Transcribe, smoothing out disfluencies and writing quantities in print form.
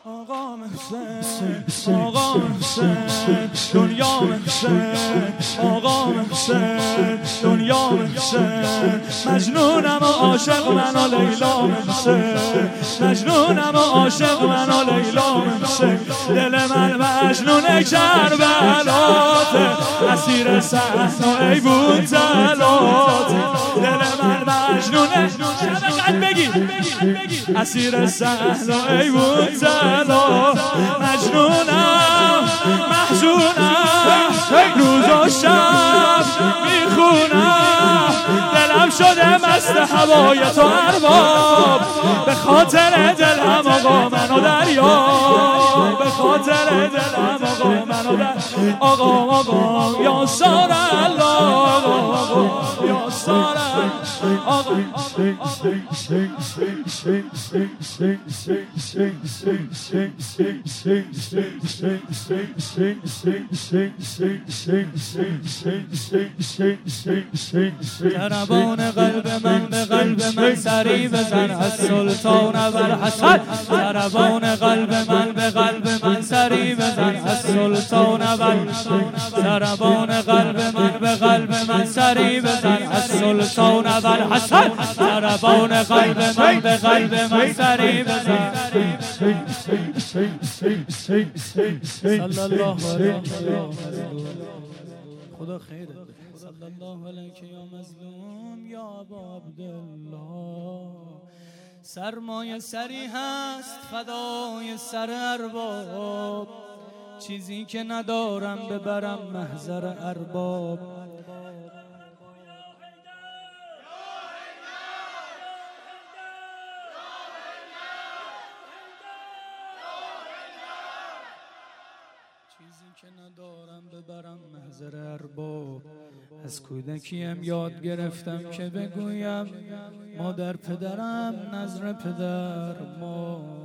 آقا محسن آقا محسن دنیا محسن آقا محسن دنیا محسن مجنونم و عاشق من و لیلا محسن مجنونم و عاشق من و لیلا محسن دل من مجنون کربلاته اسیر صحرا ای بود زلاته دل من مجنونه شبقت بگی اسیر صحرا ای بود زلا مجنونم محزونم روز و شب میخونم دلم شده مست هوای تو ارباب به خاطر دلم آقا منو دریا به خاطر دلم آقا منو در آقا یا سار الله آقا یا سار آقا ضربان قلب من به قلب من سری بزن از سلطان ابوالحسن ضربان قلب من به قلب من سری بزن از سلطان ابوالحسن ضربان قلب من به قلب من سری بزن از سلطان ابوالحسن ضربان قلب من به قلب من سری بزن صلی الله علیه خدا خیره صلی الله علیه یا مظلوم یا ابا عبدالله سرمایه سری هست فدای سر ارباب چیزی که ندارم ببرم محضر ارباب چیزی که ندارم ببرم محضر ارباب از کودکیم یاد گرفتم که بگویم مادر پدرم نظر پدر ما